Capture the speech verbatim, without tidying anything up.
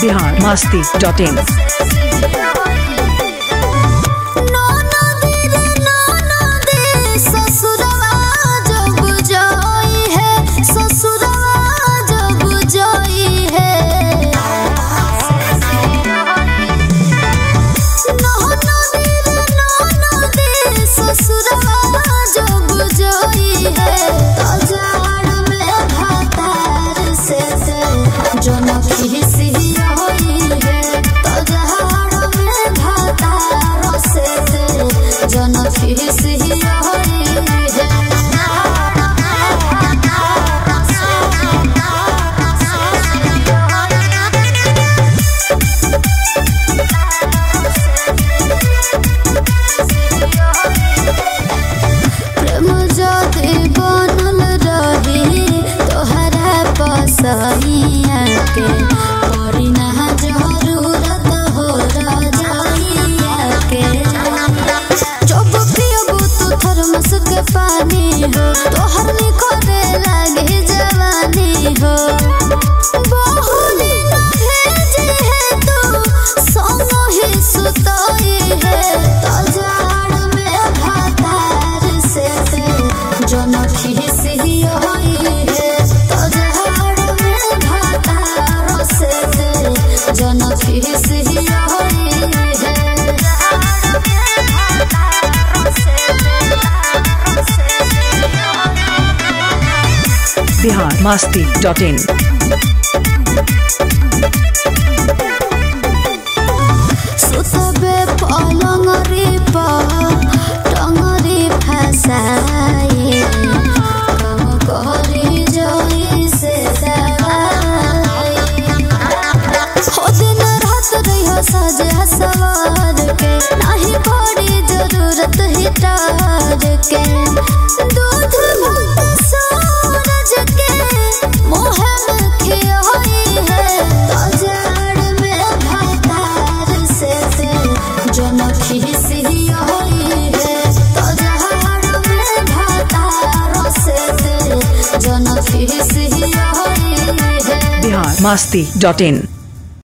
Bihar Masti dot in. Bihar Masti dot in. सुतबे पलंगरी पर टंगरी फसाए काम करी जोई से दवाई हो दिन रात रही सजे सवार के नहीं पड़ी जरूरत हिटार के दूध भात सूरज के मुँह में खियोई है तजाड़ में भातार से जनखी सियोई है तजाड़ में भातार से जनखी सियोई है। बिहार मस्ती डॉट इन।